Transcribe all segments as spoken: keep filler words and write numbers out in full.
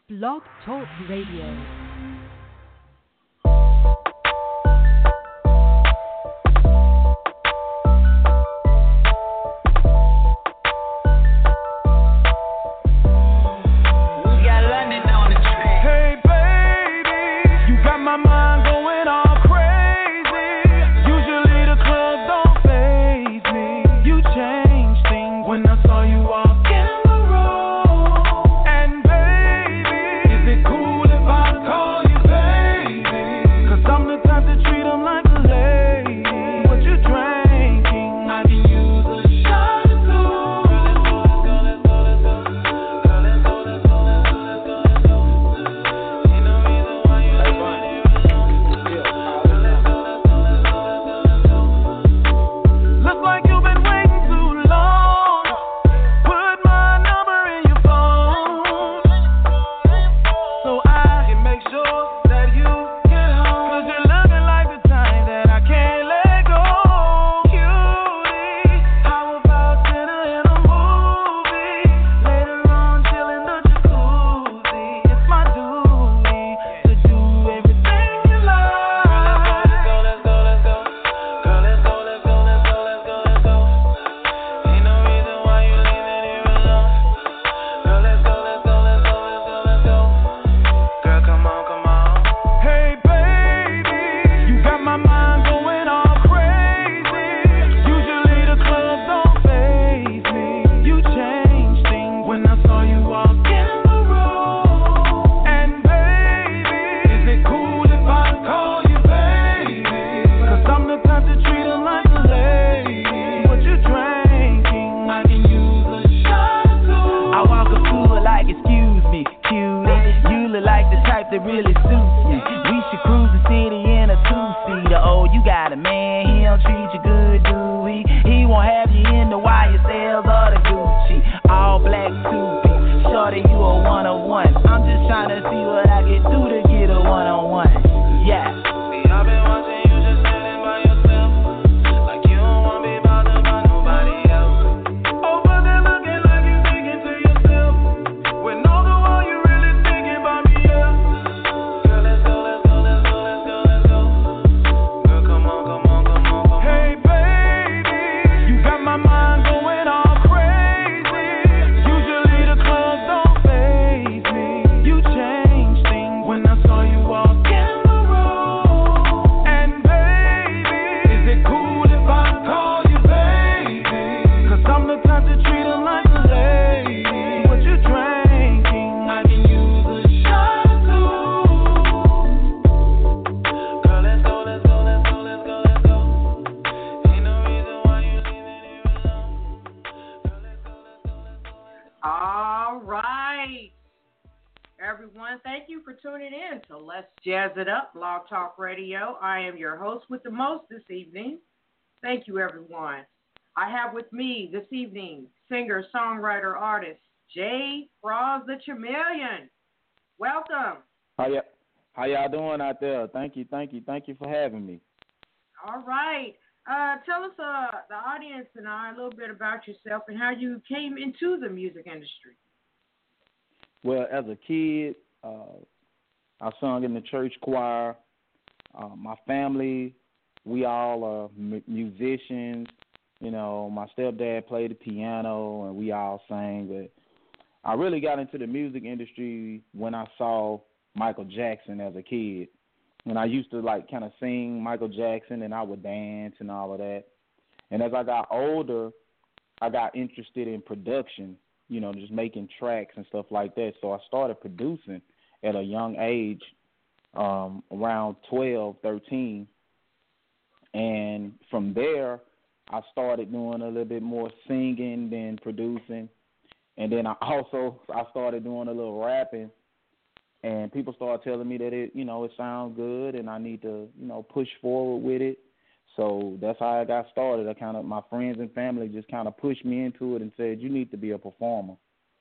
Blog Talk Radio. Jazz It Up, Blog Talk Radio. I am your host with the most this evening. Thank you, everyone. I have with me this evening singer, songwriter, artist, J. Froz the Chameleon. Welcome. How y'all, how y'all doing out there? Thank you, thank you, thank you for having me. All right. Uh, tell us, uh, the audience and I, a little bit about yourself and how you came into the music industry. Well, as a kid, uh, I sung in the church choir. Uh, my family, we all are m- musicians. You know, my stepdad played the piano, and we all sang. But I really got into the music industry when I saw Michael Jackson as a kid. And I used to, like, kind of sing Michael Jackson, and I would dance and all of that. And as I got older, I got interested in production, you know, just making tracks and stuff like that. So I started producing at a young age, um, around twelve, thirteen. And from there, I started doing a little bit more singing than producing. And then I also, I started doing a little rapping. And people started telling me that it, you know, it sounds good and I need to, you know, push forward with it. So that's how I got started. I kind of, my friends and family just kind of pushed me into it and said, you need to be a performer.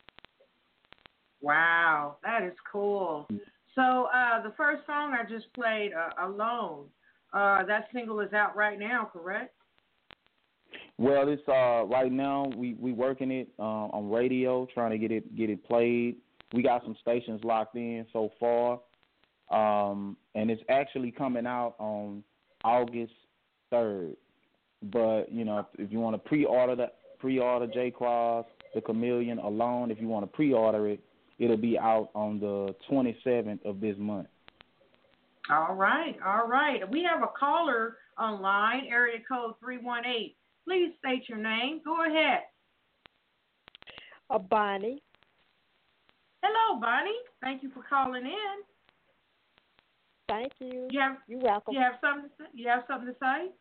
Wow, that is cool. So uh, the first song I just played, uh, Alone, uh, that single is out right now, correct? Well, it's uh, right now we we working it uh, on radio, trying to get it get it played. we got some stations locked in so far, um, and it's actually coming out on August third. But you know, if, if you want to pre-order the pre-order J Cross, the Chameleon alone, if you want to pre-order it, it'll be out on the twenty-seventh of this month. All right, all right. We have a caller online, area code three one eight. Please state your name. Go ahead. Uh, Bonnie. Hello, Bonnie. Thank you for calling in. Thank you. You have, You're welcome. You have something to say? You have something to say?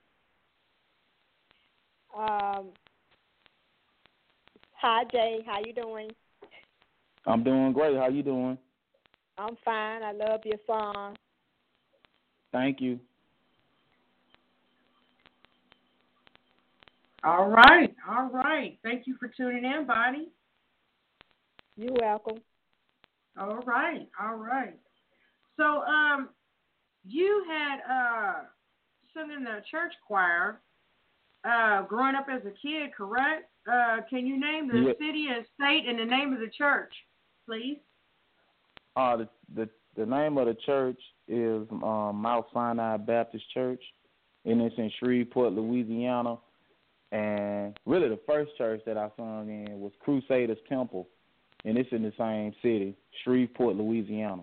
Um, hi, Jay. How you doing? I'm doing great. How you doing? I'm fine. I love your song. Thank you. All right, all right. Thank you for tuning in, Bonnie. You're welcome. All right, all right. So, um, you had uh sung in the church choir uh, growing up as a kid, correct? Uh, can you name the yeah. city and state and the name of the church, please? Uh, the the the name of the church is um, Mount Sinai Baptist Church, and it's in Shreveport, Louisiana. And really, the first church that I sung in was Crusaders Temple, and it's in the same city, Shreveport, Louisiana.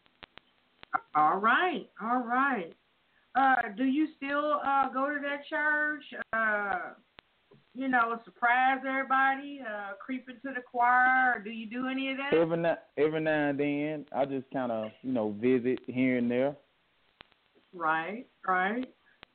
All right, all right. Uh, do you still uh, go to that church? Uh, you know, surprise everybody, uh, creep into the choir? Or do you do any of that? Every now, every now and then, I just kind of, you know, visit here and there. Right, right.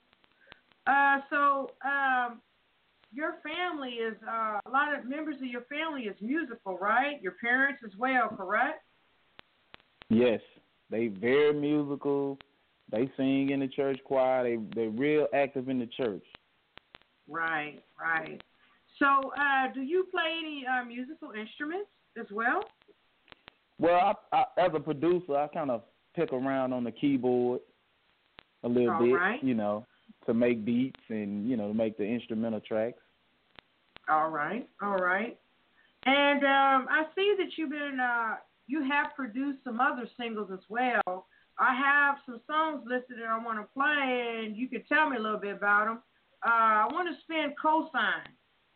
Uh, so, um, your family is, uh, a lot of members of your family is musical, right? Your parents as well, correct? Yes, they very musical. They sing in the church choir. They, they're real active in the church. Right, right. So, uh, do you play any uh, musical instruments as well? Well, I, I, as a producer, I kind of pick around on the keyboard a little All bit, right. you know, to make beats and, you know, to make the instrumental tracks. All right, all right. And um, I see that you've been, uh, you have produced some other singles as well. I have some songs listed that I want to play, and you can tell me a little bit about them. Uh, I want to spin Cosign.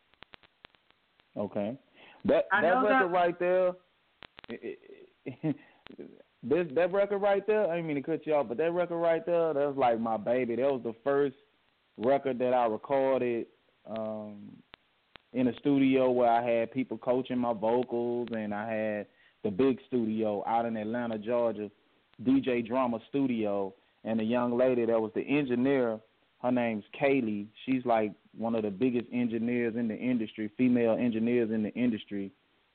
Okay. That I that know record that... right there, it, it, this that record right there, I didn't mean to cut you off, but that record right there, that was like my baby. That was the first record that I recorded um, in a studio where I had people coaching my vocals, and I had the big studio out in Atlanta, Georgia, D J Drama Studio, and the young lady that was the engineer, her name's Kaylee. She's like one of the biggest engineers in the industry, female engineers in the industry.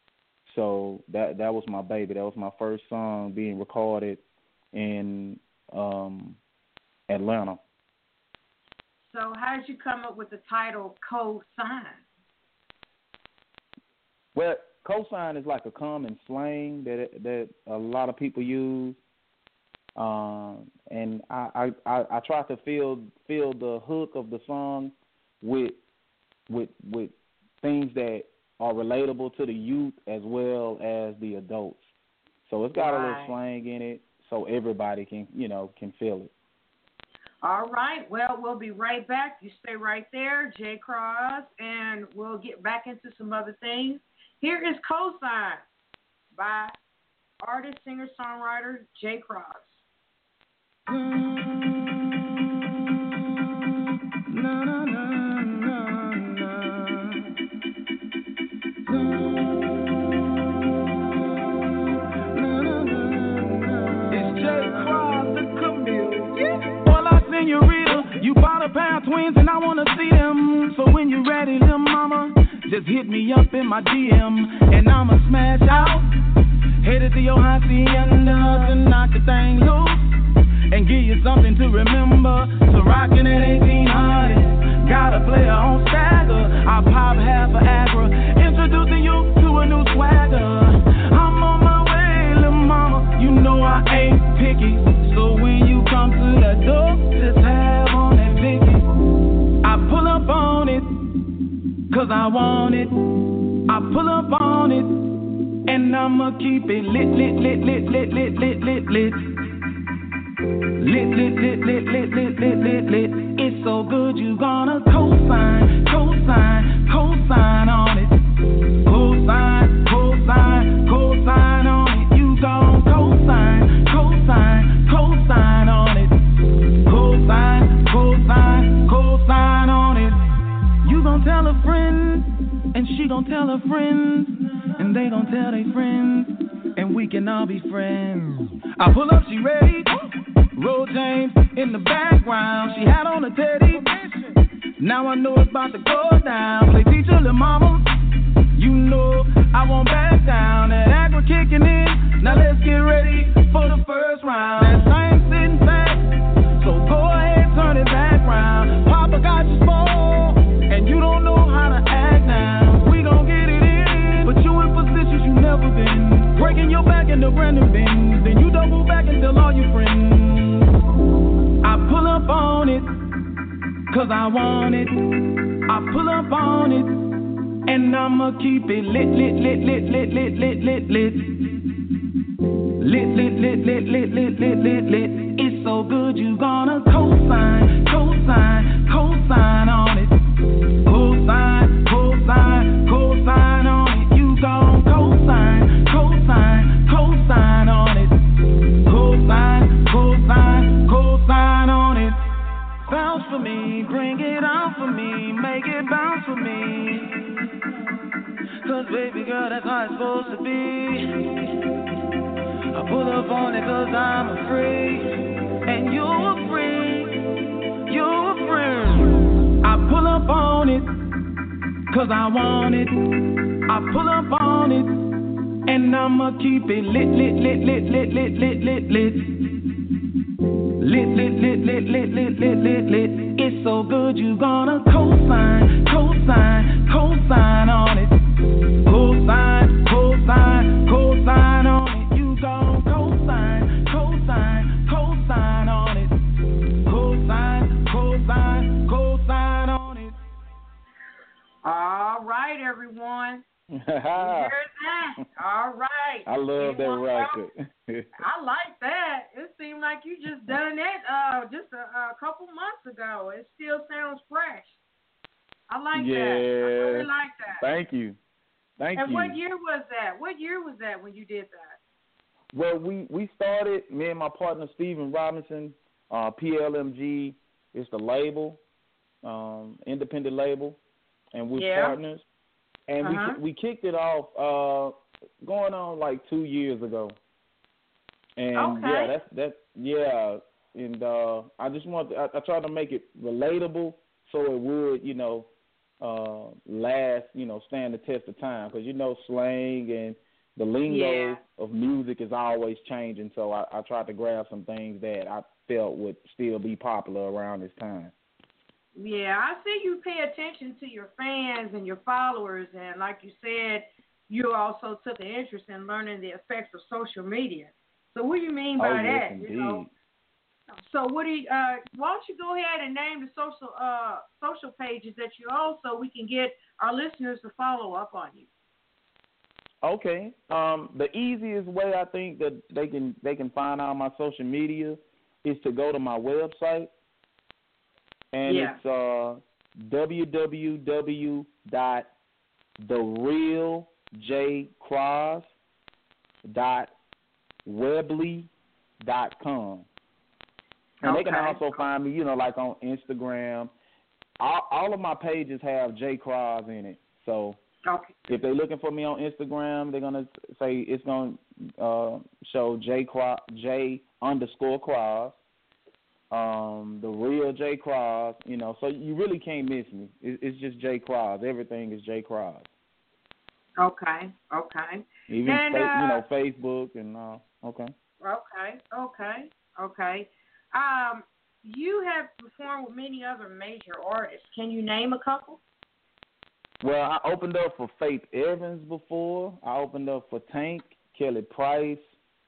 So that that was my baby. That was my first song being recorded in um, Atlanta. So how did you come up with the title Cosign? Well, cosign is like a common slang that that a lot of people use. Um, and I, I, I, I try to fill fill the hook of the song with with with things that are relatable to the youth as well as the adults. So it's got right. a little slang in it, so everybody can you know can feel it. All right. Well, we'll be right back. You stay right there, J Cross, and we'll get back into some other things. Here is Cosign by artist, singer, songwriter J Cross. No, no, no, no, no. No, no, no, no. It's J Cross, the Chameleon. Yeah. Hola, senorita. You bought a pair of twins and I wanna see them. So when you're ready, little mama, just hit me up in my D M and I'ma smash out. Headed to your hacienda to knock the thing loose and give you something to remember. So rockin' at eighteen hundred, got a player on stagger. I pop half a Agra, introducing you to a new swagger. I'm on my way, little mama, you know I ain't picky. So when you come to the door, just have on that Vicky. I pull up on it, cause I want it. I pull up on it, and I'ma keep it lit, lit, lit, lit, lit, lit, lit, lit, lit. Lit, lit, lit, lit, lit, lit, lit, lit, lit. It's so good you gonna co-sign, co-sign, co-sign on it. Co-sign, co-sign, co-sign on it. You gon' co-sign, co-sign, co-sign on it. Co-sign, co-sign, co-sign on it. You gon' tell a friend, and she gon' tell her friends, and they gon' tell their friends, and we can all be friends. I pull up, she ready. Roll James in the background. She had on a teddy. Now I know it's about to go down. Play teacher, little mama. You know I won't back down. That aggro kicking in. Now let's get ready for the first round. That same sitting back. So go ahead, turn it back round. Papa got you spoiled, and you don't know how to act now. We gon' get it in, but you in positions you never been. Breaking your back in the Brandon Benz. Then you double back and tell all your friends. I pull up on it, cause I want it. I pull up on it, and I'ma keep it lit, lit, lit, lit, lit, lit, lit, lit, lit. Lit, lit, lit, lit, lit, lit, lit, lit, lit. It's so good you gonna co-sign, co-sign, co-sign on it. Co-sign, co-sign, co-sign on it. You gon' co-sign, co-sign, co-sign on it. Co-sign, co-sign, co-sign on it. Bounce for me, bring it on for me, make it bounce for me. Cause baby girl, that's how it's supposed to be. I pull up on it cause I'm a freak, and you a freak, you a friend. I pull up on it, cause I want it. I pull up on it, and I'ma keep it lit, lit, lit, lit, lit, lit, lit, lit, lit. Lit, lit, lit, lit, lit, lit, lit, lit, lit. It's so good you gonna co-sign, co-sign, co-sign on it. Co-sign, co-sign, co-sign on it. You gon' co-sign, co-sign, co-sign on it. Co-sign, co-sign, co-sign on it. All right, everyone. Here's that. All right. I love that record. I like that. It seemed like you just done it uh, just a, a couple months ago. It still sounds fresh. I like yeah. that. I really like that. Thank you. Thank and you. And what year was that? What year was that when you did that? Well, we, we started, me and my partner Stephen Robinson, uh, P L M G is the label, um, independent label, and we're yeah. partners. And uh-huh. we we kicked it off uh, going on like two years ago. And okay. yeah, that's that's yeah. And uh, I just want to, I, I tried to make it relatable so it would, you know, uh, last, you know, stand the test of time, because you know slang and the lingo yeah. of music is always changing. So I, I tried to grab some things that I felt would still be popular around this time. Yeah, I see you pay attention to your fans and your followers, and like you said, you also took an interest in learning the effects of social media. So what do you mean by oh, that? Yes, indeed. You know? So what do you, uh, why don't you go ahead and name the social uh, social pages that you own so we can get our listeners to follow up on you? Okay. Um, the easiest way I think that they can they can find out my social media is to go to my website. And yeah. it's uh, w w w dot the real j cross dot weebly dot com. And okay. they can also find me, you know, like on Instagram. All, all of my pages have J Cross in it. So okay. if they're looking for me on Instagram, they're going to say it's going to uh, show J, Cross, J underscore Cross. Um, the real J Cross, you know, so you really can't miss me. It, it's just J Cross. Everything is J Cross. Okay, okay. Even and, fa- uh, you know, Facebook and uh, okay. Okay, okay, okay. Um, you have performed with many other major artists. Can you name a couple? Well, I opened up for Faith Evans before. I opened up for Tank, Kelly Price.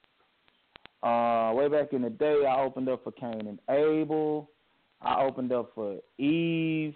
Uh, way back in the day, I opened up for Cain and Abel. I opened up for Eve.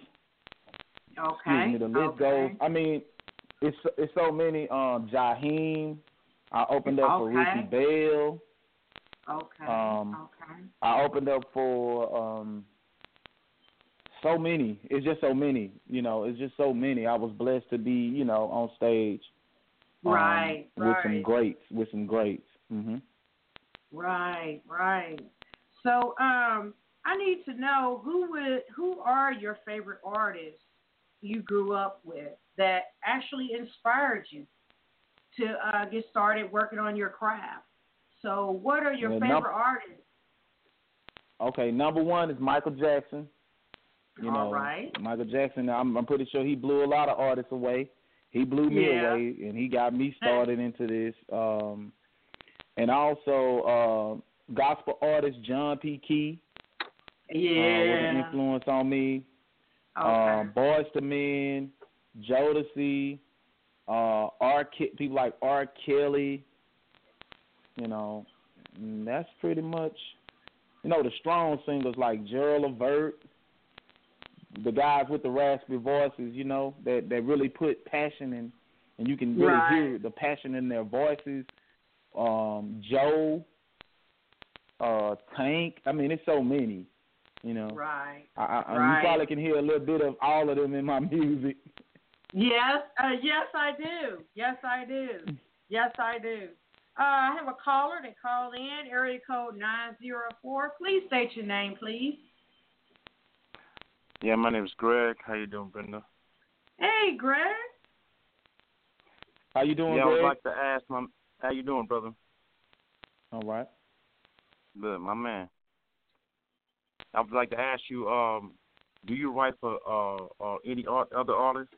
Okay. Excuse me, the list okay. goes. I mean, it's it's so many. Um, Jaheim, I opened up for Okay. Ricky Bell. Okay. Um, okay. I opened up for um, so many. It's just so many. You know, it's just so many. I was blessed to be, you know, on stage. Um, Right, with right. some greats. With some greats. Mhm. Right, right. So, um, I need to know who would who are your favorite artists you grew up with that actually inspired you to uh, get started working on your craft. So, what are your Well, favorite num- artists? Okay, number one is Michael Jackson. You All know, right. Michael Jackson. I'm, I'm pretty sure he blew a lot of artists away. He blew me Yeah. away, and he got me started into this. Um, and also uh, gospel artist John P. Key uh, was an Yeah. influence on me. Okay. Um, Boyz two Men, Jodeci, uh, R. Ke- people like R. Kelly. You know, and that's pretty much. You know, the strong singers like Gerald Levert, the guys with the raspy voices, you know, that, that really put passion in, and you can really Right. hear the passion in their voices. Um, Joe, uh, Tank. I mean, it's so many, you know. Right. I, I, Right. You probably can hear a little bit of all of them in my music. Yes, uh, yes, I do. Yes, I do. Yes, I do. Uh, I have a caller that called in, area code nine zero four. Please state your name, please. Yeah, my name is Greg. How you doing, Brenda? Hey, Greg. How you doing, yeah, I Greg? would like to ask my. How you doing, brother? All right. Good, my man. I would like to ask you. Um, do you write for uh, uh any art, other artists?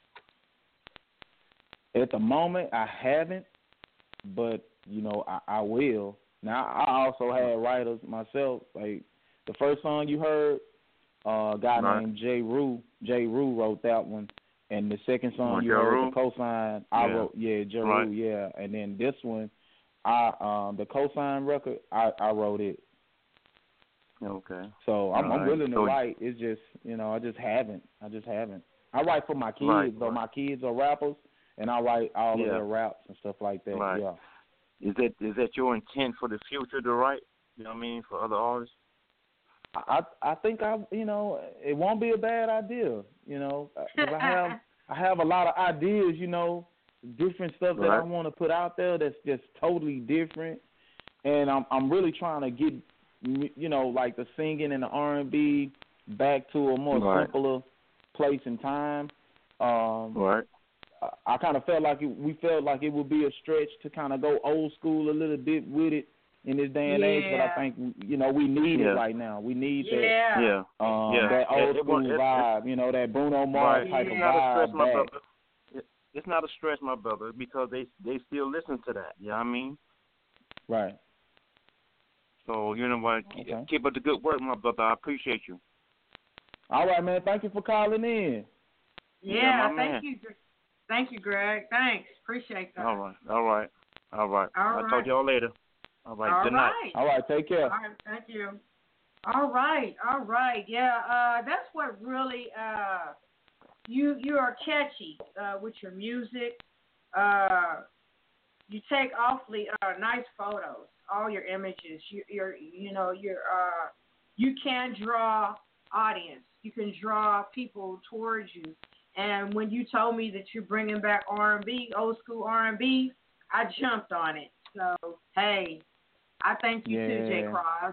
At the moment, I haven't, but you know, I, I will. Now, I also had writers myself. Like the first song you heard, uh, a guy Right. named Jay Rue. Jay Rue wrote that one, and the second song Oh, you Ja heard, Rule? the cosign, I Yeah. wrote. Yeah, Jay Right. Rue. Yeah, and then this one, I um, the cosign record, I, I wrote it. Okay. So I'm, All I'm right. willing to So- write. It's just, you know, I just haven't. I just haven't. I write for my kids, Right, though. right. My kids are rappers, and I write all Yeah. of their raps and stuff like that. Right. Yeah. Is that is that your intent for the future to write? You know what I mean, for other artists? I I think I you know it won't be a bad idea, you know, 'cause I have I have a lot of ideas, you know, different stuff that I Right. want to put out there that's just totally different, and I'm I'm really trying to get you know like the singing and the R and B back to a more Right. simpler place and time. Um, Right. I, I kind of felt like it, we felt like it would be a stretch to kind of go old school a little bit with it in this day and age, but I Yeah. think you know we need Yeah. it right now. We need that. Yeah. Yeah. Um, Yeah. that It- old it school won't- it- it- vibe, you know, that Bruno Mars Right. type Yeah. It's not a of stress, vibe my back. brother. It, it's not a stress, my brother, because they they still listen to that. You know what I mean? Right. So you know what? Keep, Okay. keep up the good work, my brother. I appreciate you. All right, man. Thank you for calling in. Yeah, Yeah, my thank man. you. Gr- Thank you, Greg. Thanks. Appreciate that. All right. All right. All right. All I'll right. talk to y'all later. All right. All Good night. right. All right. Take care. All right, thank you. All right, all right, yeah. Uh, that's what really uh, you you are catchy uh, with your music. Uh, you take awfully uh, nice photos. All your images. You, you're you know you're uh, you can draw audience. You can draw people towards you. And when you told me that you're bringing back R and B, old school R and B, I jumped on it. So hey. I thank you too, Jay Yeah. Cross.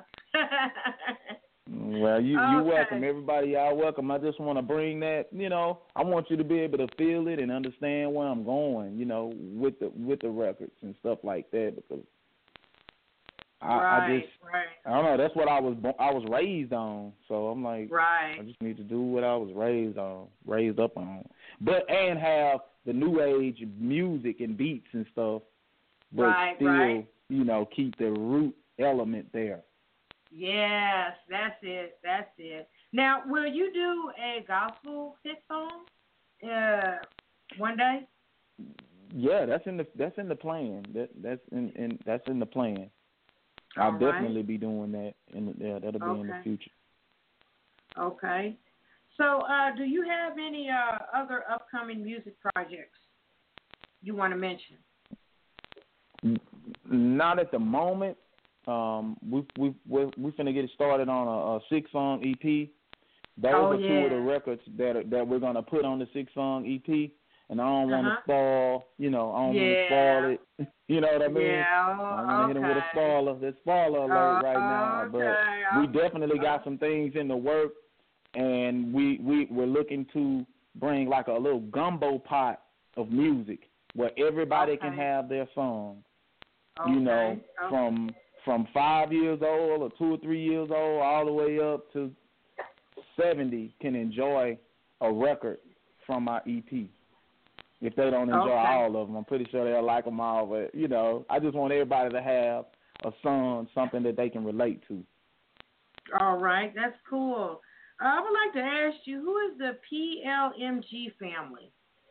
Well, you Okay. you welcome. Everybody, y'all welcome. I just want to bring that. You know, I want you to be able to feel it and understand where I'm going. You know, with the with the records and stuff like that, because I, right, I just right, I don't know. That's what I was bo- I was raised on. So I'm like, right. I just need to do what I was raised on, raised up on. But and have the new age music and beats and stuff, but Right, still, right. you know, keep the root element there. Yes, that's it. That's it. Now, will you do a gospel hit song uh, one day? Yeah, that's in the that's in the plan. That that's in, in that's in the plan. All I'll right. definitely be doing that. In the, yeah, that'll be in the Okay. future. Okay. So, uh, do you have any uh, other upcoming music projects you want to mention? Not at the moment. Um, we we we we finna get it started on a, a six song E P. Those oh, are yeah. two of the records that are, that we're gonna put on the six song E P. And I don't want to uh-huh. spoil, you know, I don't yeah. want to spoil it. You know what I mean? Yeah, I want to okay. hit him with a spoiler. There's spoiler alert uh, right now. Okay. But we definitely got some things in the work, and we, we, we're looking to bring like a little gumbo pot of music where everybody okay. can have their song. Okay. You know, okay. from from five years old or two or three years old all the way up to seventy can enjoy a record from our E P. If they don't enjoy okay. all of them, I'm pretty sure they'll like them all. But, you know, I just want everybody to have a song, something that they can relate to. All right. That's cool. Uh, I would like to ask you, who is the P L M G family?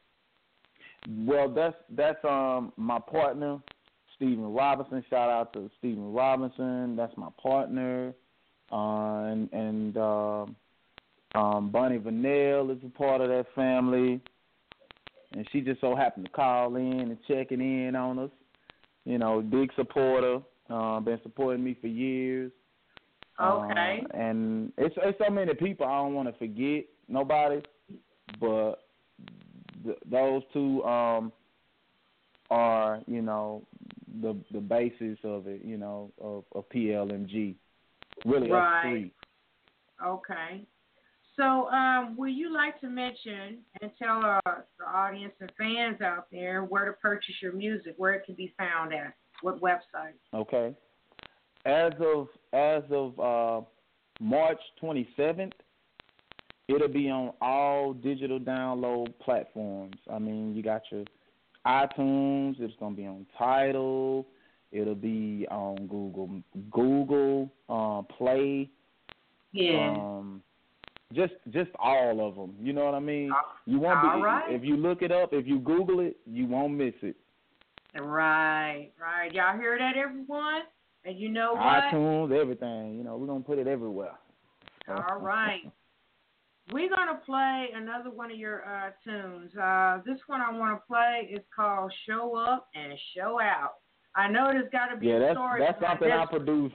Well, that's that's um my partner, Stephen Robinson. Shout out to Stephen Robinson. That's my partner. Uh, and and uh, um, Bunny Vanell is a part of that family. And she just so happened to call in and checking in on us. You know, big supporter. Uh, been supporting me for years. Okay. Uh, and it's, it's so many people I don't want to forget nobody, but th- those two um, are, you know, the the basis of it, you know, of, of P L M G. Really, right. us three. Okay. So, um, would you like to mention and tell our, the audience and fans out there where to purchase your music, where it can be found at, what website? Okay. As of as of uh, March twenty-seventh, it'll be on all digital download platforms. I mean, you got your iTunes. It's gonna be on Tidal. It'll be on Google Google uh, Play. Yeah. Um, Just just all of them. You know what I mean? You won't all be right. if you look it up, if you Google it, you won't miss it. Right, right. Y'all hear that, everyone? And you know what? iTunes, everything. You know, we're gonna put it everywhere. All right. We're gonna play another one of your uh, tunes. Uh, this one I want to play is called "Show Up and Show Out." I know there's got to be yeah, a that's, story. that's something this. I produce.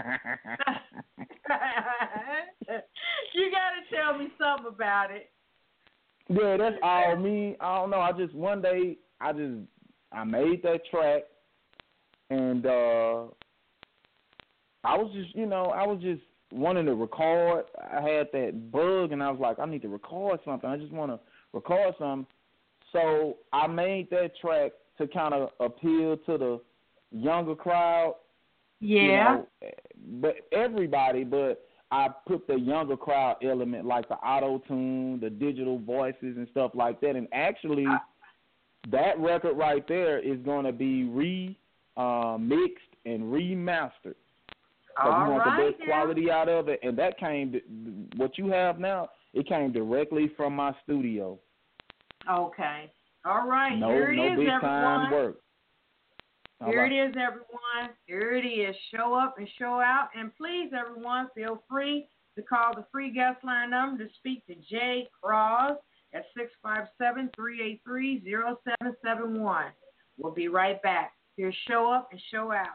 You got to tell me something about it. Yeah, that's all me. I don't know. I just one day I just I made that track, and uh, I was just you know I was just wanting to record. I had that bug, and I was like, I need to record something. I just want to record something. So I made that track to kind of appeal to the younger crowd. Yeah. You know, but everybody, but I put the younger crowd element, like the auto-tune, the digital voices and stuff like that. And actually, that record right there is going to be re uh, mixed and remastered. Because we want right, the best yeah. quality out of it. And that came, to, what you have now, it came directly from my studio. Okay. All right. No, Here it no is, big everyone. time work. All Here right. it is, everyone. Here it is. Show up and show out. And please, everyone, feel free to call the free guest line number to speak to Jay Cross at six five seven, three eight three, zero seven seven one. We'll be right back. Here's Show Up and Show Out.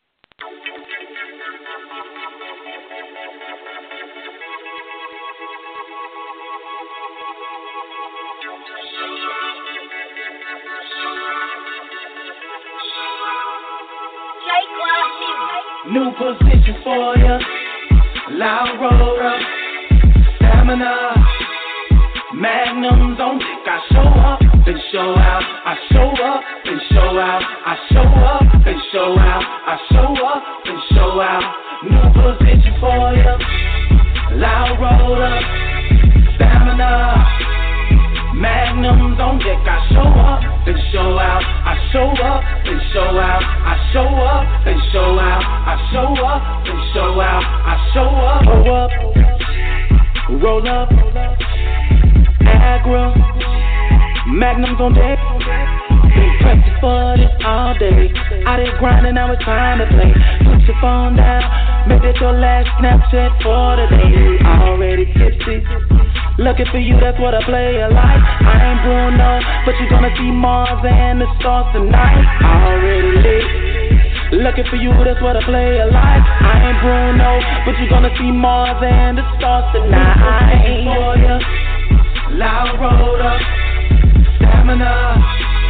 New position for ya, loud roller, stamina, magnums on deck. I show up and show out, I show up and show out, I show up and show out, I show up and show out. New position for ya, loud roller, stamina, magnums on deck. I show up and show out, I show up and show out, I show up and show out, I show up and show out, I show up. Roll up, roll up, aggro, magnums on deck. Been practice for this all day. I did grinding, now it's time to play. Put your phone down, make it your last Snapchat for the day. Already tipsy, Looking for you, that's what a player like. I ain't Bruno, but you gonna see Mars and the stars tonight. I already lit. Looking for you, that's what a player like. I ain't Bruno, but you gonna see Mars and the stars tonight. I ain't for ya. Loud road up, stamina,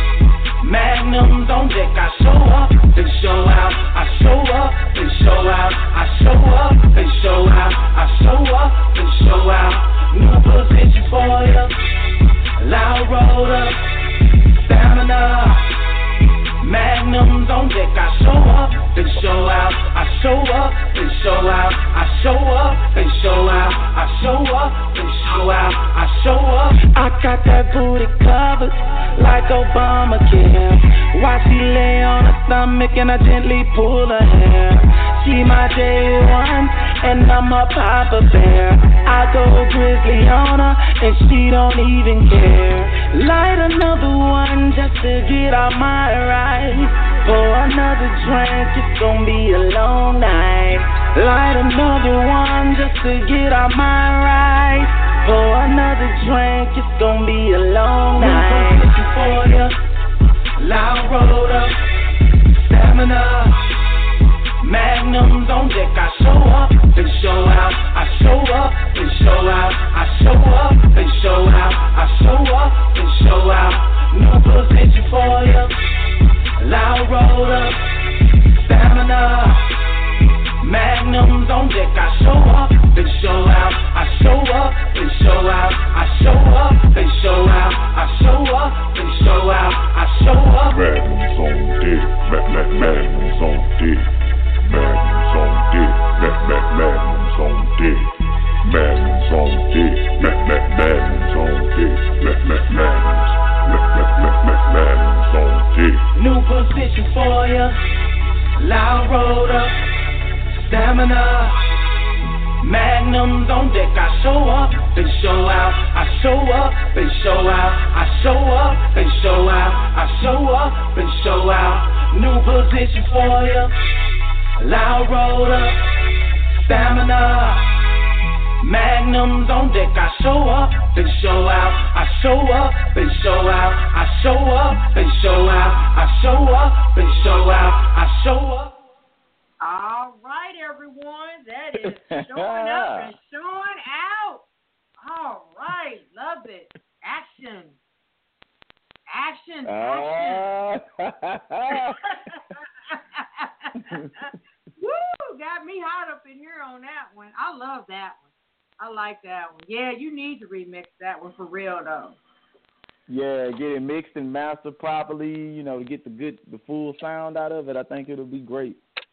magnums on deck. I show up, then show out. I show up, then show out. I show up, then show out. I show up, then show out. New position for ya. Loud road up, stamina, magnums on deck. I show up, then show out. I show up, then show out. I show up, then show out. I show up, then show out. I show up. I got that booty covered like Obamacare. Why she lay on her stomach and I gently pull her hair. She my day one and I'm a Papa Bear. I go grizzly on her and she don't even care. Light another one just to get out my right. For another drink, it's gonna be a long night. Light another one just to get out my right. For another drink, it's gonna be a long night. For ya, loud road up, stamina, magnums on deck. I show up, then show out. I show up, then show out. I show up, then show out. I show up, then show out. New position for ya. Loud road up, stamina, magnums on deck. I show up, then show out. I show up, then show out. I show up, then show out. I show up, then show out. I show up. Magnums on deck, ma- ma- magnums on deck, magnums on deck, ma- ma- magnums on deck, magnums on deck, ma- ma- magnums on deck, ma- ma- magnums, ma- ma- ma- ma- magnums on deck. New position for ya, loud road up, stamina, magnums on deck. I show up, then show out. I show up, then show out. I show up, then show out. I show up, then show out. New position for ya, loud road up, stamina, magnums on deck. I show up, then show out. I show up, then show out. I show up, then show out. I show up, then show out. I show up. All right, everyone. That is showing up and showing out. All right. Love it. Action. Action. Action. Woo! Got me hot up in here on that one. I love that one. I like that one. Yeah, you need to remix that one for real, though. Yeah, get it mixed and mastered properly, you know, to get the good, the full sound out of it. I think it'll be great.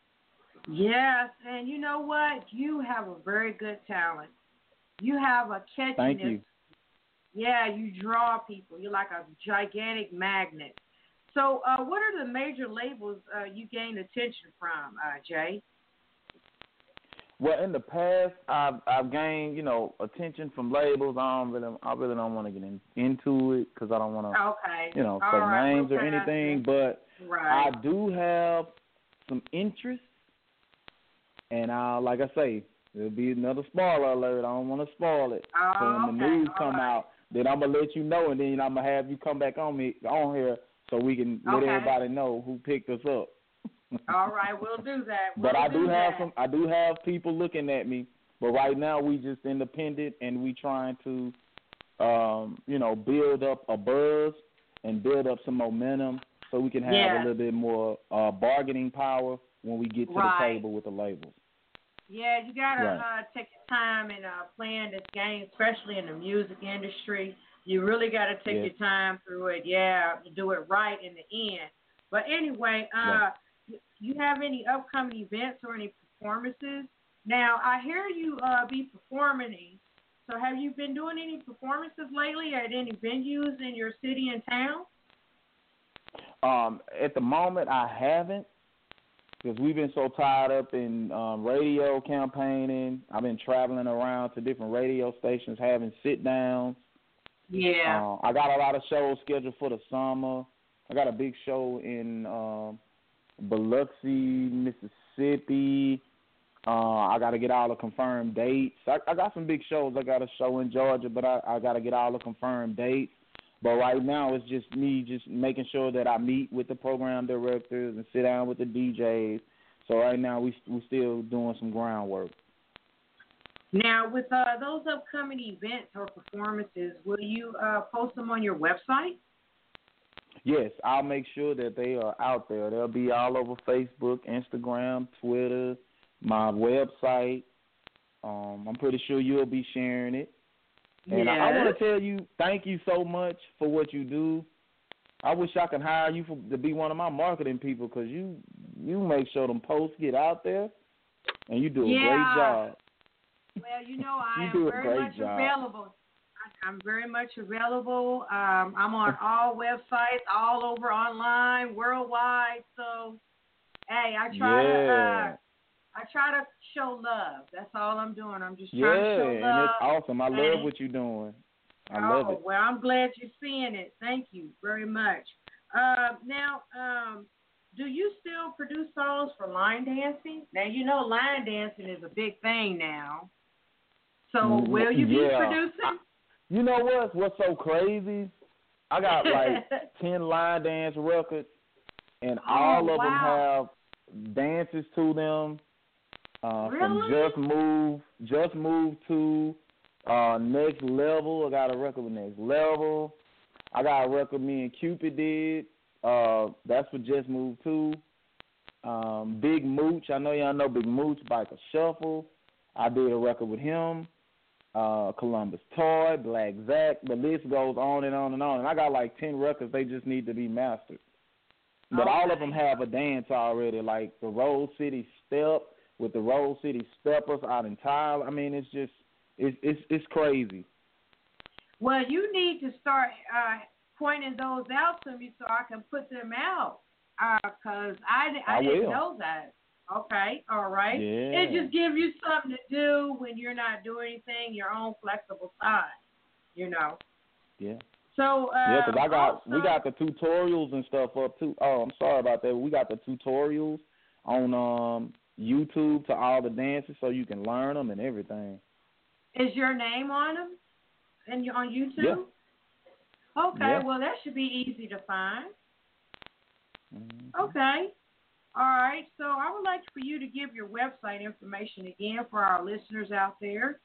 Yes, and you know what? You have a very good talent. You have a catchiness. Thank you. Yeah, you draw people. You're like a gigantic magnet. So uh, what are the major labels uh, you gain attention from, uh, Jay? Well, in the past, I've I've gained, you know, attention from labels. I don't really, I really don't want to get in, into it because I don't want to, okay. you know, All say right, names we'll or anything. But right. I do have some interest, and I, like I say, there'll be another spoiler alert. I don't want to spoil it. Oh, so when okay. the news All come right. out, then I'm gonna let you know, and then I'm gonna have you come back on me on here so we can let Okay. everybody know who picked us up. All right, we'll do that. We'll But I do, do have that. some. I do have people looking at me. But right now we just independent, and we trying to, um, you know, build up a buzz and build up some momentum so we can have Yeah. a little bit more uh, bargaining power when we get to Right. the table with the labels. Yeah, you gotta Right. uh, take your time and uh, playing this game, especially in the music industry. You really gotta take Yeah. your time through it. Yeah, to do it right in the end. But anyway, uh, Right. you have any upcoming events or any performances? Now, I hear you uh, be performing. So have you been doing any performances lately at any venues in your city and town? Um, at the moment, I haven't, because we've been so tied up in um, radio campaigning. I've been traveling around to different radio stations, having sit-downs. Yeah. Uh, I got a lot of shows scheduled for the summer. I got a big show in um, Biloxi, Mississippi. Uh, I got to get all the confirmed dates. I, I got some big shows. I got a show in Georgia, but I, I got to get all the confirmed dates. But right now, it's just me just making sure that I meet with the program directors and sit down with the D Js. So right now, we we still doing some groundwork. Now, with uh, those upcoming events or performances, will you uh, post them on your website? Yes, I'll make sure that they are out there. They'll be all over Facebook, Instagram, Twitter, my website. Um, I'm pretty sure you'll be sharing it. And yes. I, I want to tell you, thank you so much for what you do. I wish I could hire you for, to be one of my marketing people because you you make sure them posts get out there, and you do a yeah. great job. Well, you know, I you am do a very great much job. available. I, I'm very much available. Um, I'm on all websites, all over online, worldwide. So, hey, I try yeah. to uh, I try to show love. That's all I'm doing. I'm just trying yeah, to show love. and it's awesome. I love and, what you're doing. I oh, love it. well, I'm glad you're seeing it. Thank you very much. Uh, now, um, do you still produce songs for line dancing? Now, you know line dancing is a big thing now. So, will you be yeah. producing? I, you know what? What's so crazy? I got like ten line dance records, and oh, all of wow. them have dances to them. Uh, really? From Just Move, Just Move to uh, Next Level. I got a record with Next Level. I got a record me and Cupid did. Uh, that's for Just Move too. Um, Big Mooch. I know y'all know Big Mooch, Biker Shuffle. I did a record with him. Uh, Columbus Toy, Black Zach. The list goes on and on and on. And I got like ten records. They just need to be mastered. But okay. all of them have a dance already, like the Rose City Step with the Rose City Steppers out in Tyler. I mean, it's just, it's it's, it's crazy. Well, you need to start uh, pointing those out to me so I can put them out. Because uh, I, I, I didn't will. know that. Okay, all right. Yeah. It just gives you something to do when you're not doing anything, your own flexible time, you know. Yeah. So, uh, yeah, because I got, also, we got the tutorials and stuff up too. Oh, I'm sorry about that. We got the tutorials on um, YouTube to all the dances so you can learn them and everything. Is your name on them? And you're on YouTube? Yeah. Okay, yeah. well, that should be easy to find. Mm-hmm. Okay. All right. So I would like for you to give your website information again for our listeners out there.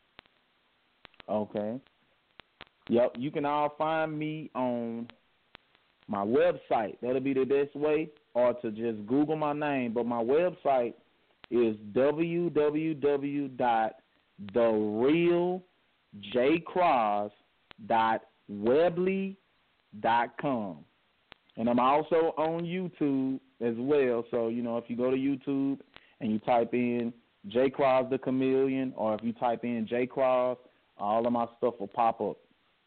Okay. Yep. You can all find me on my website. That'll be the best way, or to just Google my name. But my website is w w w dot the real j cross dot weebly dot com. And I'm also on YouTube as well. So, you know, if you go to YouTube and you type in J Cross the Chameleon, or if you type in J Cross, all of my stuff will pop up.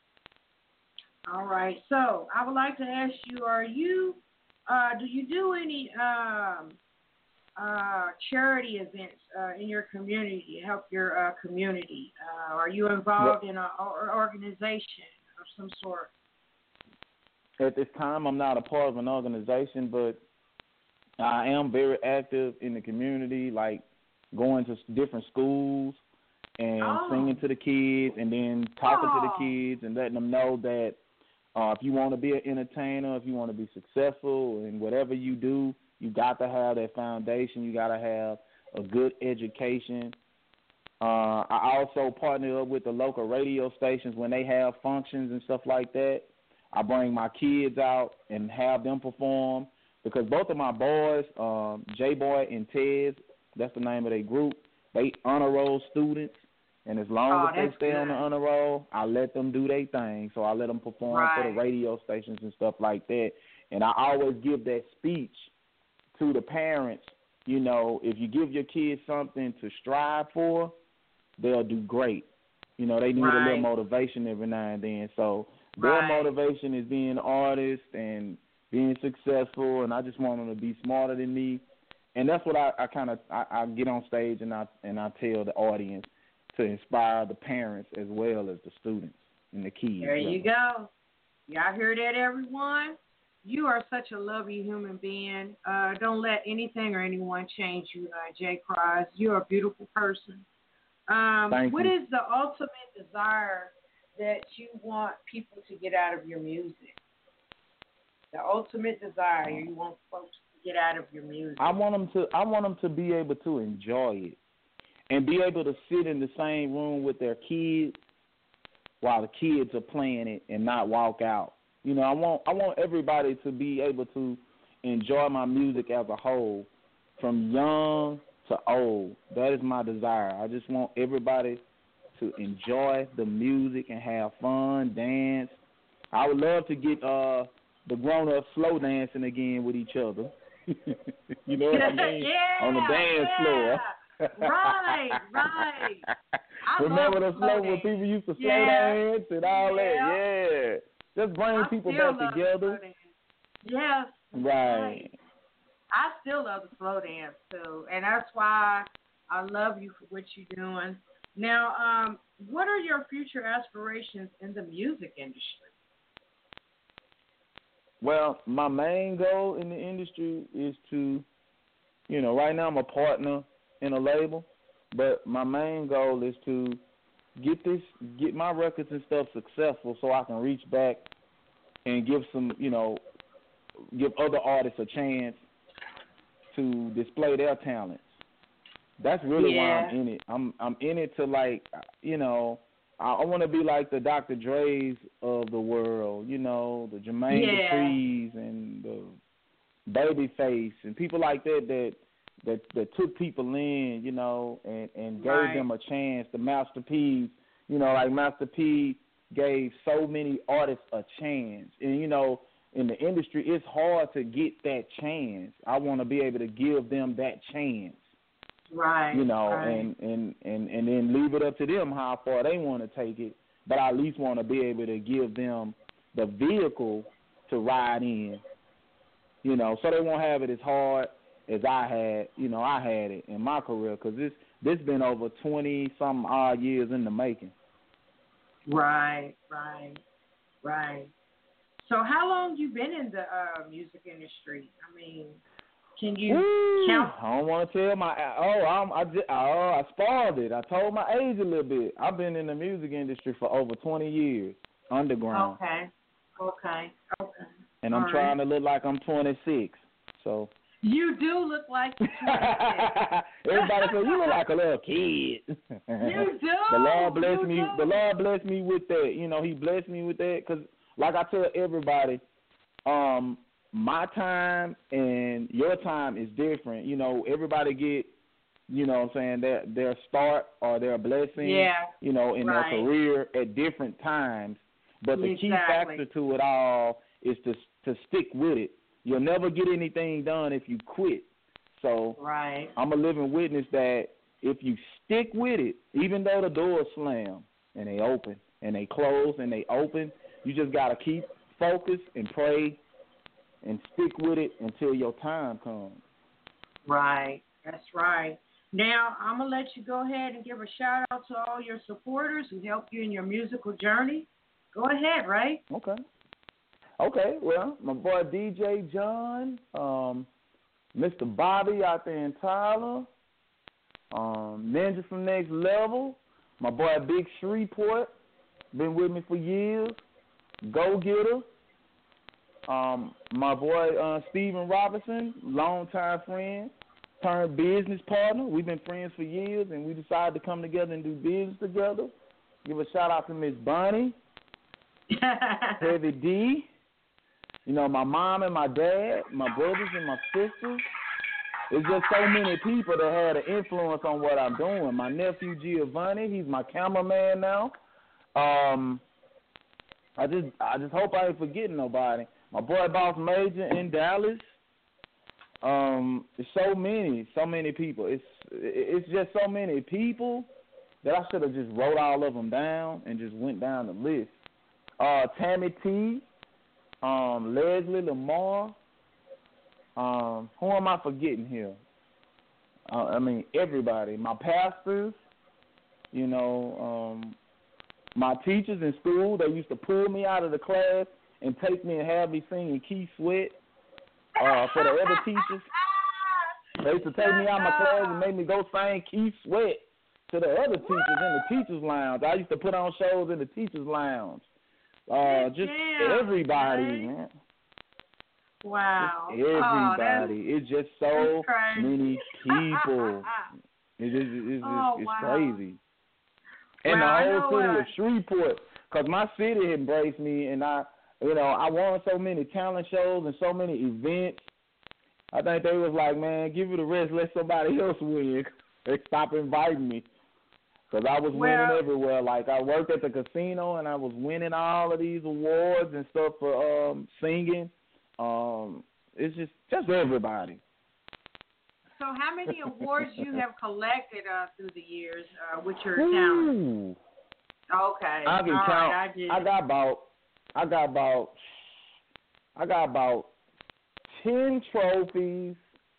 All right. So I would like to ask you, are you, uh, do you do any um, uh, charity events uh, in your community to help your uh, community? Uh, are you involved in an organization of some sort? At this time, I'm not a part of an organization, but I am very active in the community, like going to different schools and oh. singing to the kids, and then talking oh. to the kids and letting them know that uh, if you want to be an entertainer, if you want to be successful in whatever you do, you got to have that foundation. You got to have a good education. Uh, I also partner up with the local radio stations when they have functions and stuff like that. I bring my kids out and have them perform, because both of my boys, um, J-Boy and Tez, that's the name of their group, they honor roll students, and as long oh, as they stay good. on the honor roll, I let them do their thing. So I let them perform right. for the radio stations and stuff like that. And I always give that speech to the parents. You know, if you give your kids something to strive for, they'll do great. You know, they need right. a little motivation every now and then. So their right. motivation is being an artist and being successful, and I just want them to be smarter than me. And that's what I, I kind of I, I get on stage and I and I tell the audience to inspire the parents as well as the students and the kids. There you go. Y'all hear that, everyone? you are such a lovely human being. Uh, don't let anything or anyone change you, uh, Jay Cross. You're a beautiful person. Um, Thank what you. is the ultimate desire that you want people to get out of your music? The ultimate desire you want folks to get out of your music. I want them to. I want them to be able to enjoy it and be able to sit in the same room with their kids while the kids are playing it and not walk out. You know, I want I want everybody to be able to enjoy my music as a whole, from young to old. That is my desire. I just want everybody to enjoy the music and have fun, dance. I would love to get uh, the grown-ups slow dancing again with each other. You know what I mean? Yeah, on the dance yeah. floor. Right, right. I Remember love the slow when dance. people used to slow Yeah. dance and all Yeah. that? Yeah. Just bring I people still back love together. the slow dance. Yes. Right. I still love the slow dance too, and that's why I love you for what you're doing. Now, um, what are your future aspirations in the music industry? Well, my main goal in the industry is to, you know, right now I'm a partner in a label, but my main goal is to get this, get my records and stuff successful so I can reach back and give some, you know, give other artists a chance to display their talents. That's really Yeah. why I'm in it. I'm I'm in it to, like, you know, I, I want to be like the Doctor Dre's of the world, you know, the Jermaine Yeah. Dupri's and the Babyface and people like that that that, that took people in, you know, and, and gave Right. them a chance. The Master P, you know, like Master P gave so many artists a chance. And, you know, in the industry, it's hard to get that chance. I want to be able to give them that chance. Right. You know, right. and, and, and, and then leave it up to them how far they want to take it. But I at least want to be able to give them the vehicle to ride in, you know, so they won't have it as hard as I had, you know, I had it in my career, because this this been over twenty-some odd years in the making. Right, right, right. So how long you been in the uh, music industry? I mean, can you Ooh, count? I don't want to tell my oh I'm, I just, oh I spoiled it. I told my age a little bit. I've been in the music industry for over twenty years, underground. Okay, okay, okay. And I'm All trying right. to look like I'm twenty-six. So You do look like you're twenty-six. everybody says you look like a little kid. You do. The Lord bless You me. do. The Lord bless me with that. You know, He blessed me with that because, like I tell everybody, um, my time and your time is different. You know, everybody get, you know, what I'm saying, their their start or their blessing. Yeah. You know, in Right. their career at different times. But the key Exactly. factor to it all is to to stick with it. You'll never get anything done if you quit. So Right. I'm a living witness that if you stick with it, even though the doors slam and they open and they close and they open, you just got to keep focused and pray and stick with it until your time comes. Right. That's right. Now, I'm going to let you go ahead and give a shout out to all your supporters who helped you in your musical journey. Go ahead, Ray. Okay. Okay, well, my boy D J John, um, Mister Bobby out there in Tyler, um, Ninja from Next Level, my boy Big Shreveport, been with me for years, Go Getter, um, my boy uh, Steven Robinson, longtime friend, turned business partner. We've been friends for years, and we decided to come together and do business together. Give a shout out to Miss Bunny, Heavy D. You know, my mom and my dad, my brothers and my sisters. It's just so many people that had an influence on what I'm doing. My nephew Giovanni, he's my cameraman now. Um, I just I just hope I ain't forgetting nobody. My boy Boss Major in Dallas. Um, it's so many, so many people. It's it's just so many people that I should have just wrote all of them down and just went down the list. Uh, Tammy T. Um, Leslie Lamar. Um, who am I forgetting here? Uh, I mean, everybody. My pastors, you know, um, my teachers in school, they used to pull me out of the class and take me and have me singing Keith Sweat uh, for the other teachers. They used to take me out of my class and make me go sing Keith Sweat to the other teachers in the teachers' lounge. I used to put on shows in the teachers' lounge. Uh, just Damn, everybody, okay. man. Wow. Just everybody. Oh, it's just so many people. It's, just, it's, oh, it's wow. crazy. And well, the whole city of Shreveport, because my city embraced me, and I, you know, I won so many talent shows and so many events. I think they was like, man, give it a rest, let somebody else win. They stop inviting me. Because I was well, winning everywhere. Like, I worked at the casino, and I was winning all of these awards and stuff for um, singing. Um, it's just, just everybody. So how many awards you have collected uh, through the years uh, with your talent? Okay. I can all count. Right, I, just... I got about, I got about, I got about ten trophies,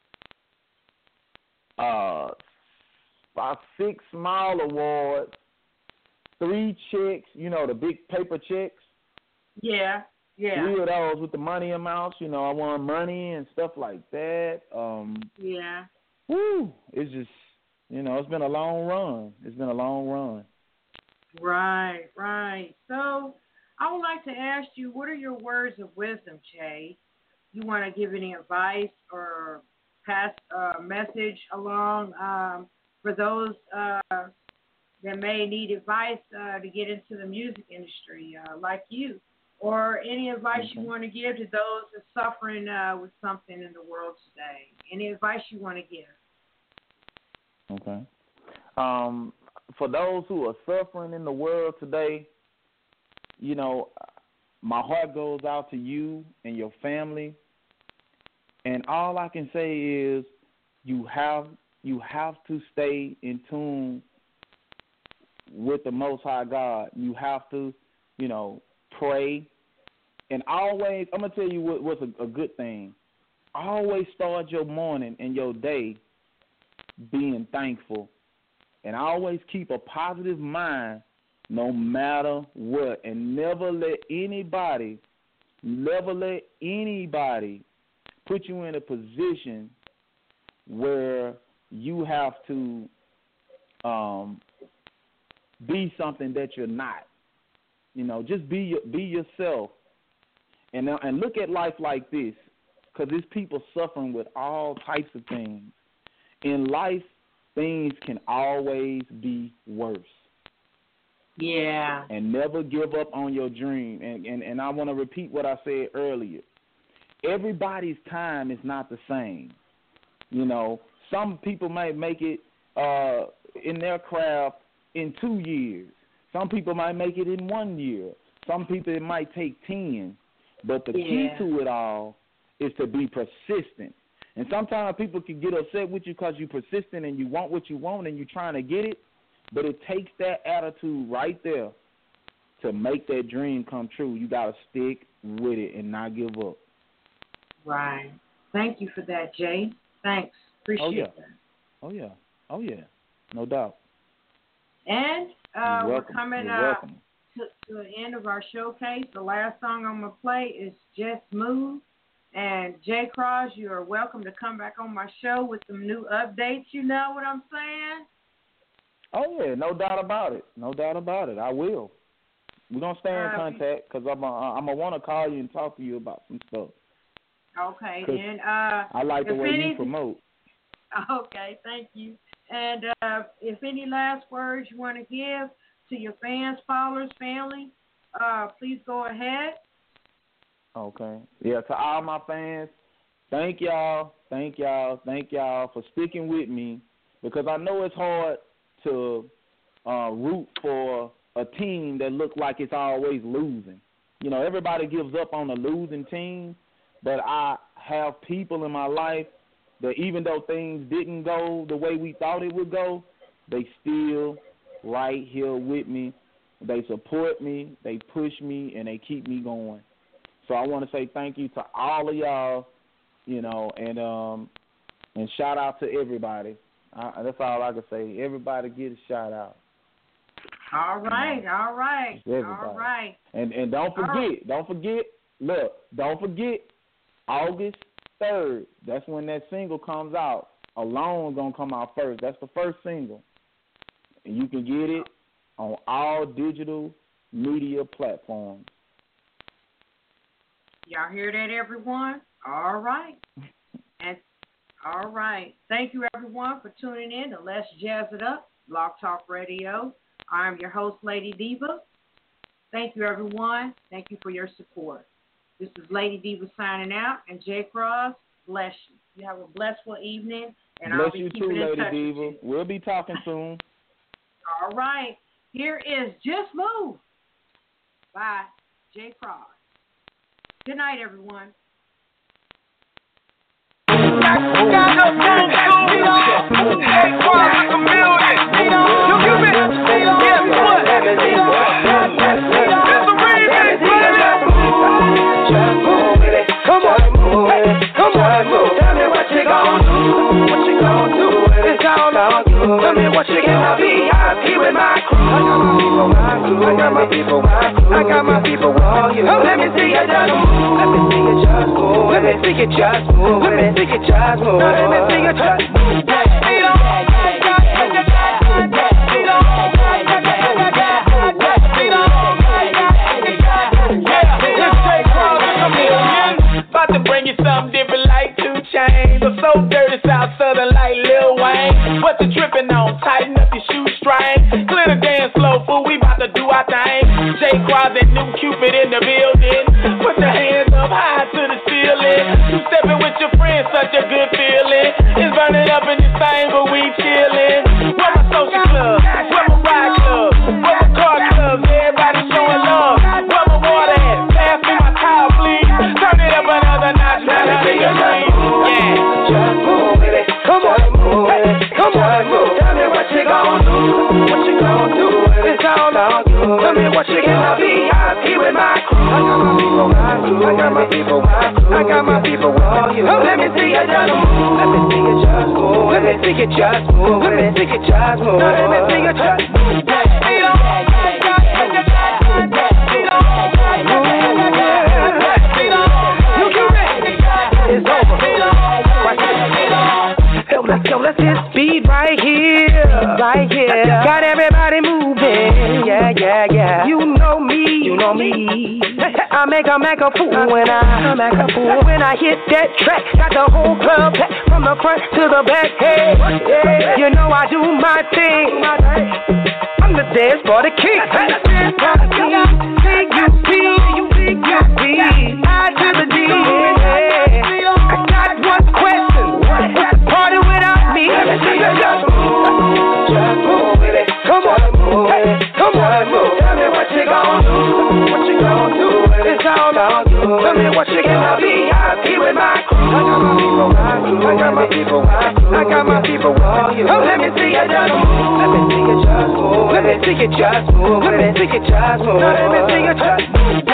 uh, about six small awards, three checks, you know, the big paper checks. Yeah, yeah. Three of those with the money amounts, you know, I won money and stuff like that. Um, yeah. Woo, it's just, you know, it's been a long run. It's been a long run. Right, right. So I would like to ask you, what are your words of wisdom, Jay? You want to give any advice or pass a message along um, for those uh, that may need advice uh, to get into the music industry, uh, like you, or any advice Okay. you want to give to those that are suffering uh, with something in the world today? Any advice you want to give? Okay. Um, for those who are suffering in the world today, you know, my heart goes out to you and your family. And all I can say is you have you have to stay in tune with the Most High God. You have to, you know, pray. And always, I'm going to tell you what, what's a, a good thing. Always start your morning and your day being thankful. And always keep a positive mind no matter what. And never let anybody, never let anybody put you in a position where you have to um, be something that you're not. You know, just be be yourself. And, and look at life like this, because there's people suffering with all types of things. In life, things can always be worse. Yeah. And never give up on your dream. And, and, and I want to repeat what I said earlier. Everybody's time is not the same. You know, some people might make it uh, in their craft in two years. Some people might make it in one year. Some people, it might take ten. But the yeah. key to it all is to be persistent. And sometimes people can get upset with you because you're persistent and you want what you want and you're trying to get it. But it takes that attitude right there to make that dream come true. You got to stick with it and not give up. Right. Thank you for that, Jay. Thanks. Appreciate oh, yeah. that. Oh, yeah. Oh, yeah. No doubt. And uh, we're coming uh, to, to the end of our showcase. The last song I'm going to play is Just Move. And Jay Cross, you are welcome to come back on my show with some new updates. You know what I'm saying? Oh, yeah. No doubt about it. No doubt about it. I will. We're going to stay in uh, contact because I'm going to want to call you and talk to you about some stuff. Okay. And uh, I like the way any, you promote. Okay. Thank you. And uh, if any last words you want to give to your fans, followers, family, uh, please go ahead. Okay. Yeah, to all my fans, thank y'all, thank y'all, thank y'all for sticking with me because I know it's hard to uh, root for a team that looks like it's always losing. You know, everybody gives up on a losing team, but I have people in my life that even though things didn't go the way we thought it would go, they still right here with me. They support me, they push me, and they keep me going. So I want to say thank you to all of y'all, you know, and um, and shout out to everybody. Uh, that's all I can say. Everybody get a shout out. All right, all right, Everybody. all right. And and don't forget, right. don't forget, look, don't forget, August third, that's when that single comes out. Alone gonna come out first. That's the first single. And you can get it on all digital media platforms. Y'all hear that, everyone? All right. And all right. Thank you, everyone, for tuning in to Let's Jazz It Up, Blog Talk Radio. I'm your host, Lady Diva. Thank you, everyone. Thank you for your support. This is Lady Diva signing out, and Jay Cross, bless you. You have a blessful evening, and bless I'll be you keeping too, in Lady touch Diva. with you. We'll be talking soon. All right. Here is Just Move by Jay Cross. Good night, everyone. Come on, move it. Come on, move. Tell me what you gon' do. What you gon' do? It's all on you. Tell me what you gonna be. I'll be with my crew. I got my people, my crew. I got my people, my crew. I got my people, all you. Let me see you just move. Let me see you just move. Let me see you just move. Let me see you just move. Let me see you just move. About to bring you something different like two chains. I'm so dirty, South Southern like Lil Wayne. What you tripping on? Tighten up your shoestring. Clear the dance floor, fool. We about to do our thing. Jay Quaz and New Cupid in the building. Put the hands up high to the ceiling. You stepping with your friends, such a good feeling. It's burning up in this thing, but we chillin'. Where my social club? Where my ride club? Where my car clubs? Everybody showing love. Where my water at? Pass me my towel, please. Turn it up another notch, now let me breathe. Yeah. Just move with it. Come on, move with it. Come on, move. Tell me what you gon' do. What you gon' do? It's all on you. Tell me what you gonna be. I'll be with my crew. I got my people, my crew. I got my people, my crew. I got my people, all you. Let me see you just move. Let me see you just move. Let me see you just move. Let me see you just move. Let me see you just move. It's over. Yo, let's go, let's hit speed right here, right here. Got everybody moving, yeah, yeah, yeah. You know me, you know me. I make a make a fool when I make a fool when I hit that track. Got the whole club packed from the front to the back. Hey, yeah. You know I do my thing. I'm the dance for the king. C U P, U P, I to the D. I got one question. What's the party without me? Let me see you just move. Just move with it. Come on, move with it. Come on, move. Tell me what you gon' do. What you gon' do? It's all on you. Tell me what you gonna be. I'll be with my crew. I got my people, my crew. I got my people, my crew. I got my people, all you. Let me see you just move. Let me see you just move. Let me see you just move. Let me see you just move. Let me see you just move.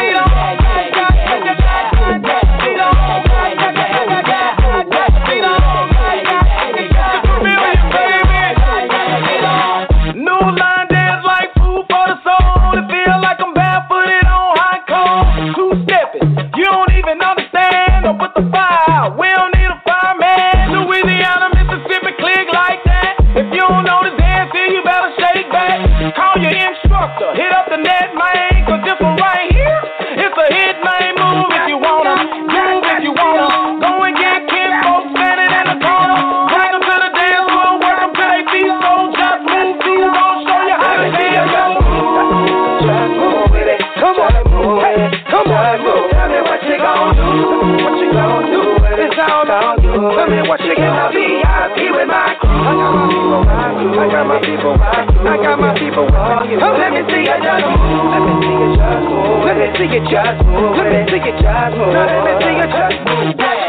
Put the fire out. We don't need a fireman. Louisiana, Mississippi, click like that. If you don't know the dance here, you better shake back. Call your instructor, hit up the net, man. Cause this one right here, it's a hit, man. Move if you wanna, move if you wanna. Go and get Ken folks standing in the corner. Bring them to the dance floor, work them to their feet. So just move, move, gonna show you how to dance. Just move with it. Come on, move with it. Come on, move. Tell me what you gon' do. What you gon' do? It's all on you. Tell me what you gonna be. I'll be with my crew. I got my people, my crew. I got my people, my crew. I got my people, all you. Let me see you just move. Let me see you just move. Let me see you just move. Let me see you just move. Let me see you just move.